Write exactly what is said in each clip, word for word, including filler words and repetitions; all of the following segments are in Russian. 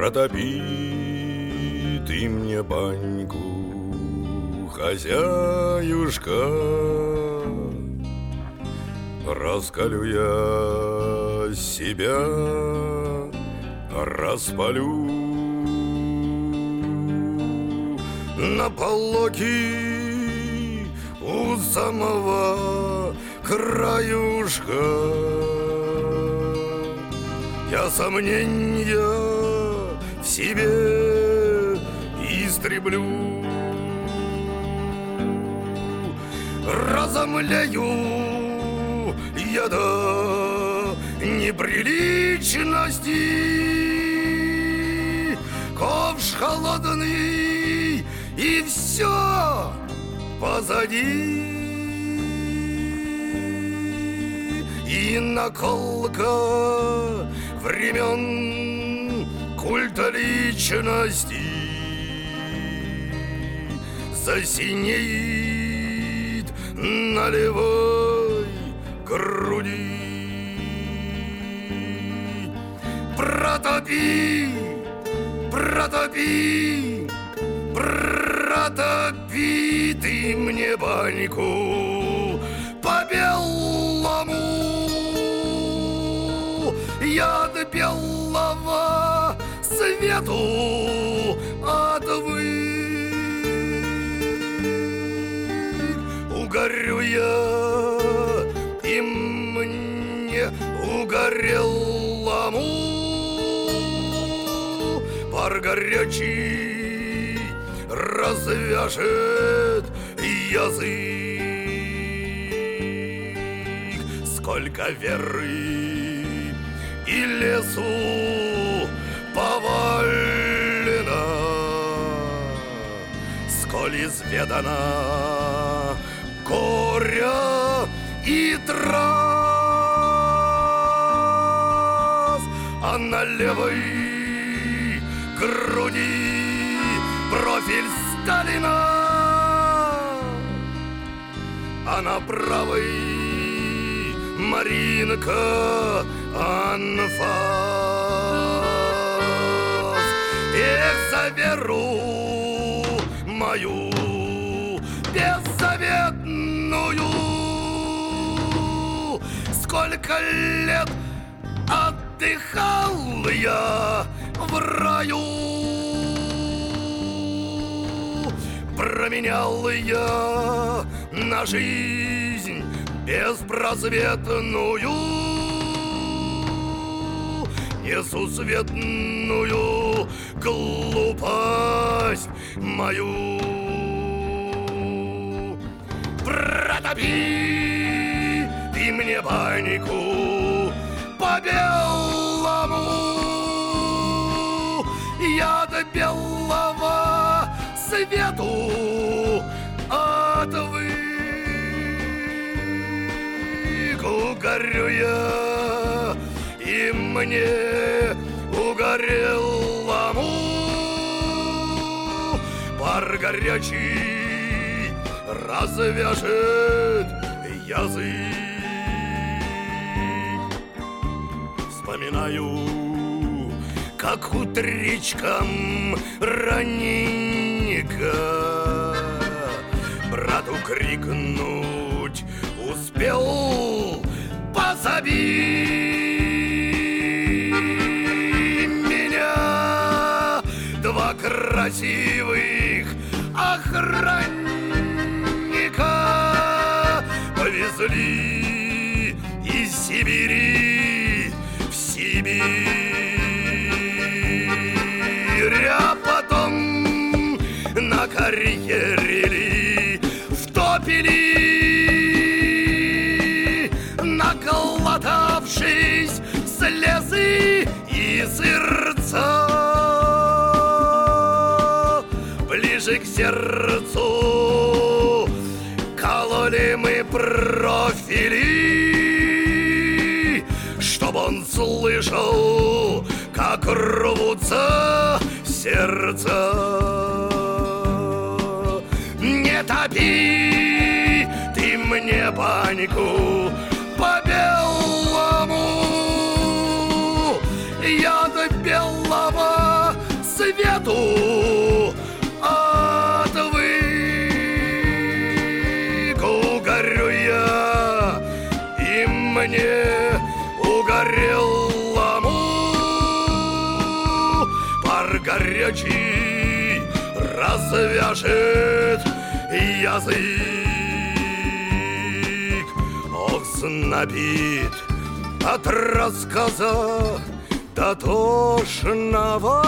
Протопи ты мне баньку, хозяюшка. Раскалю я себя, распалю на полоки у самого краюшка. Я сомнения в себе истреблю, разомлею я до неприличности. Ковш холодный и все позади, и наколка времен культа личности засинеет на левой груди. Протопи, протопи, протопи ты мне баньку по-белому. Я до белого свету отвык. Угорю я, и мне угорелому пар горячий развяжет язык. Сколько веры и лесу повалено, сколь изведано горя и трав, а на левой груди профиль Сталина, а на правой Маринка анфас. Эх, за веру мою беззаветную, сколько лет отдыхал я в раю, променял я на жизнь беспросветную, несусветную глупость мою. Протопи ты мне баньку по-белому, я до белого свету отвык. Угорю я, и мне угорелому пар горячий развяжет язык. Вспоминаю, как утречком раненько брату крикнуть успел: позови меня. Два красивых охранника повезли из Сибири в Сибирь, а потом на карьере втопили, наглотавшись слезы и сырца. Ближе к сердцу кололи мы профили, чтоб он слышал, как рвутся сердца. Не топи ты мне баньку по-белому, я до белого свету отвык. Угорю я, и мне угорелому пар горячий развяжет язык. Ох, знобит от рассказа дотошного,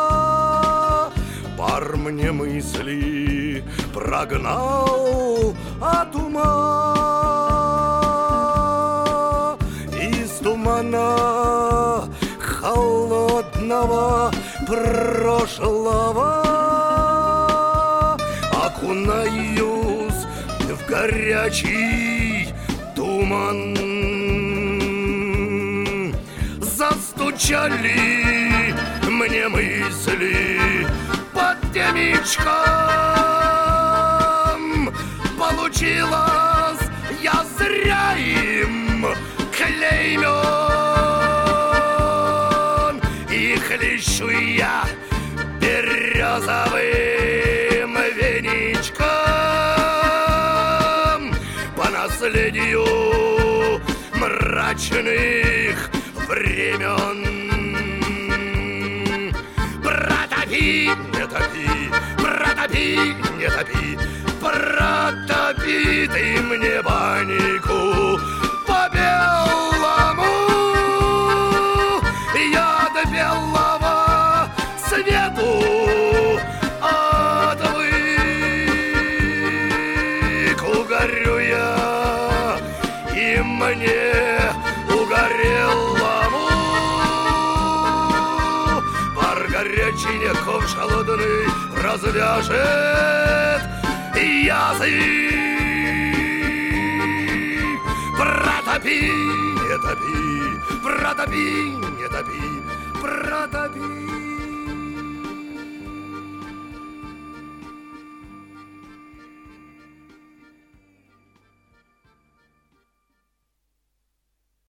пар мне мысли прогнал от ума. Из тумана холодного прошлого окунаюсь в горячий туман. Застучали мне мысли под темечком. Получилось, я зря им клеймен. И хлещу я березовым веничком по наследию мрачных времен. Протопи, не топи, протопи, не топи, протопи ты мне баньку по белому. Я до белого свету отвык. Угорю я, и мне угорелому пар горячий неков холодный развяжет язык. Протопи, не топи, протопи, не топи, протопи.